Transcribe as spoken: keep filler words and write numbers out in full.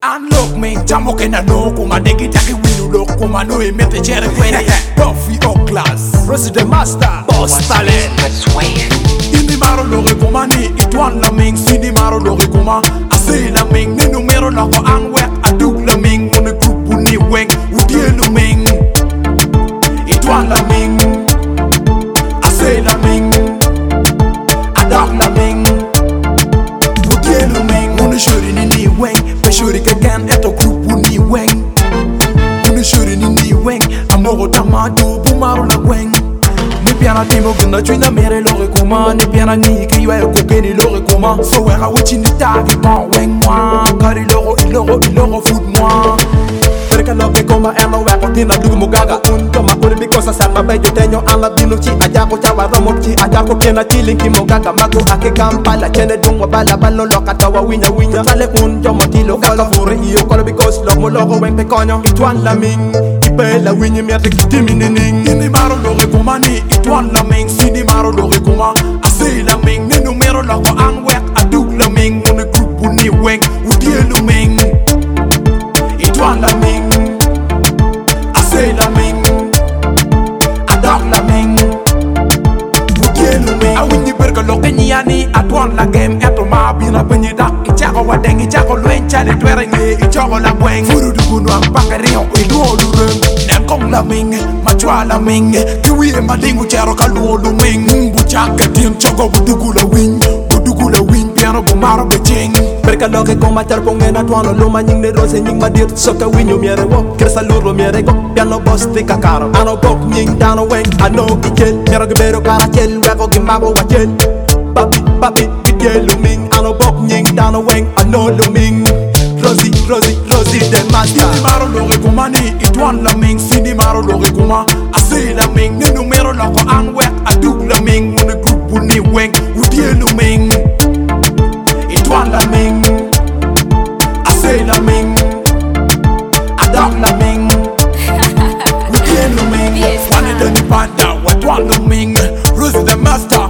An look me, jamo ke na no kuma degi taki winu look kuma no e mete chere kwene. Buffy O class, Resident Master, Boss Talent. Ini maro lore kuma ni itwan la ming, sini maro lore kuma ase la ming, ni numero na ko an wek aduk la ming, une grupu ni weng udie lu ming. Itwan la ming, ase la ming, adak la ming, udie lu ming, une shuri ni ni weng. Shuri kagan eto grupu ni weng. Une shuri ni ni weng. Amoro tamadu bumaro na weng. Ni piana timo guna chwina mere lore kuma. Ni piana ni kiwa e kokeni lore kuma. So wera wichi ni tagi ma weng mwa. Kari loro iloro iloro food mwa. Perka loke koma eno weko tina dugu mugaga. Un koma uri bikosa salma bejo tenyo ala binu chi. Ajako chawa romo chi. Ajako kena chilinki mugaga. Mago ake kampala chene dungwa bala balo loka tawa winya winya. Chale un jomo tilo kaka fure iyo kolo bikos lok mo logo weng pe konyo. Itwan la ming, ipe la winyi mierte kitimi nining. Ini maro lore kuma ni itwan la ming. Sini maro lore kuma ase la ming. Ni numero la ko an wek aduk la ming. Une grupu ni weng udie lu ming. Itwan la ming, ase la ming, adak la ming, udie lu ming. Awinyi berka loke nyani atwan la game eto ma bina penyi dak. Ichako wadeng ichako luen chale twere nge ichoko la weng. Furu dukunu ang pakario iluo lureng. Nem kong la ming, machwa la ming. Kiwi e madingu chero kaluo lu ming. Buchaka tim choko budugu la wing. Budugu la wing piano bumaro beching. Perka loke koma charpongen atwano luma nying ne rose nying madir. Soka winyo miere wo, kresa luro miere go. Piano boss tika karo. Ano bok nying dano weng. Ano kichel, miero gibero karachel. Weko gimabo wachel. Papi, papi, bidye luming. Ano bok nying dano weng. Ano luming. Rosie, Rosie, Rosie the master. Ini maro lore kuma ni itwan la ming. Sini maro lore kuma ase la ming. Ni numero la ko an wek aduk la ming. Une grupu ni weng udie luming. Itwan la ming, ase la ming, adak la ming, udie luming. One in the panda, what one luming. Rosie the master.